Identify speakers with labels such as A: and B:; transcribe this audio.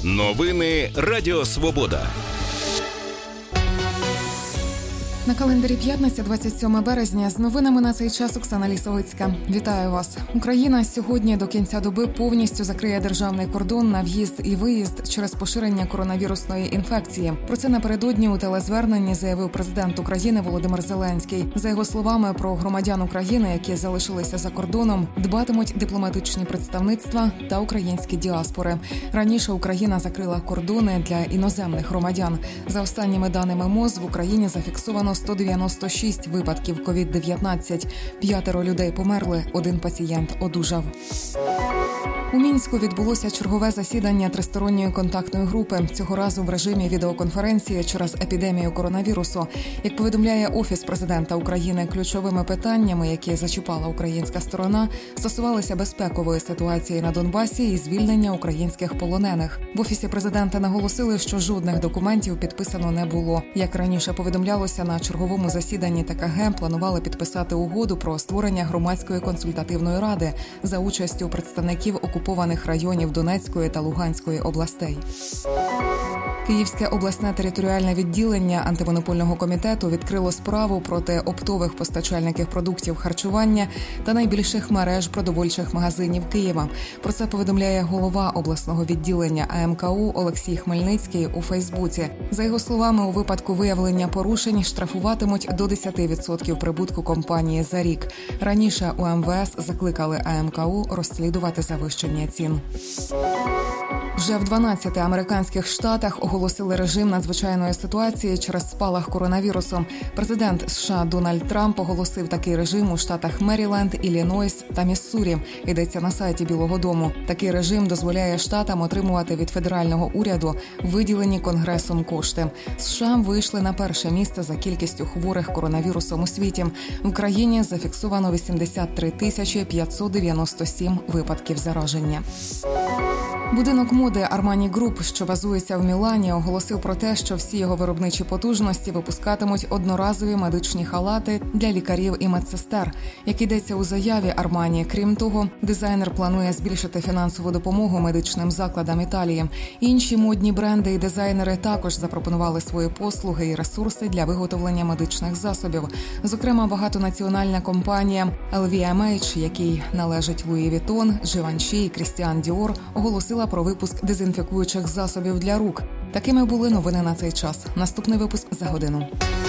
A: Новини Радіо Свобода.
B: На календарі п'ятниця, 27 березня. З новинами на цей час Оксана Лісовицька. Вітаю вас. Україна сьогодні до кінця доби повністю закриє державний кордон на в'їзд і виїзд через поширення коронавірусної інфекції. Про це напередодні у телезверненні заявив президент України Володимир Зеленський. За його словами, про громадян України, які залишилися за кордоном, дбатимуть дипломатичні представництва та українські діаспори. Раніше Україна закрила кордони для іноземних громадян. За останніми даними МОЗ, в Україні зафіксовано 196 випадків COVID-19. 5 людей померли, 1 пацієнт одужав. У Мінську відбулося чергове засідання тристоронньої контактної групи, цього разу в режимі відеоконференції через епідемію коронавірусу. Як повідомляє Офіс президента України, ключовими питаннями, які зачіпала українська сторона, стосувалися безпекової ситуації на Донбасі і звільнення українських полонених. В Офісі президента наголосили, що жодних документів підписано не було. Як раніше повідомлялося, на черговому засіданні ТКГ планували підписати угоду про створення громадської консультативної ради за участю представників окупованих районів Донецької та Луганської областей. Київське обласне територіальне відділення антимонопольного комітету відкрило справу проти оптових постачальників продуктів харчування та найбільших мереж продовольчих магазинів Києва. Про це повідомляє голова обласного відділення АМКУ Олексій Хмельницький у Фейсбуці. За його словами, у випадку виявлення порушень штрафуватимуть до 10% прибутку компанії за рік. Раніше у МВС закликали АМКУ розслідувати завищення цін. Вже в 12 американських штатах оголосили режим надзвичайної ситуації через спалах коронавірусу. Президент США Дональд Трамп оголосив такий режим у штатах Меріленд, Іллінойс та Міссурі. Йдеться на сайті Білого дому. Такий режим дозволяє штатам отримувати від федерального уряду виділені Конгресом кошти. США вийшли на перше місце за кількістю хворих коронавірусом у світі. В країні зафіксовано 83 597 випадків зараження. Будинок моди Armani Group, що базується в Мілані, оголосив про те, що всі його виробничі потужності випускатимуть одноразові медичні халати для лікарів і медсестер. Як йдеться у заяві Armani, крім того, дизайнер планує збільшити фінансову допомогу медичним закладам Італії. Інші модні бренди і дизайнери також запропонували свої послуги і ресурси для виготовлення медичних засобів. Зокрема, багатонаціональна компанія LVMH, якій належить Луї Вітон, Живанші і Крістіан Діор, оголосила про випуск дезінфікуючих засобів для рук. Такими були новини на цей час. Наступний випуск за годину.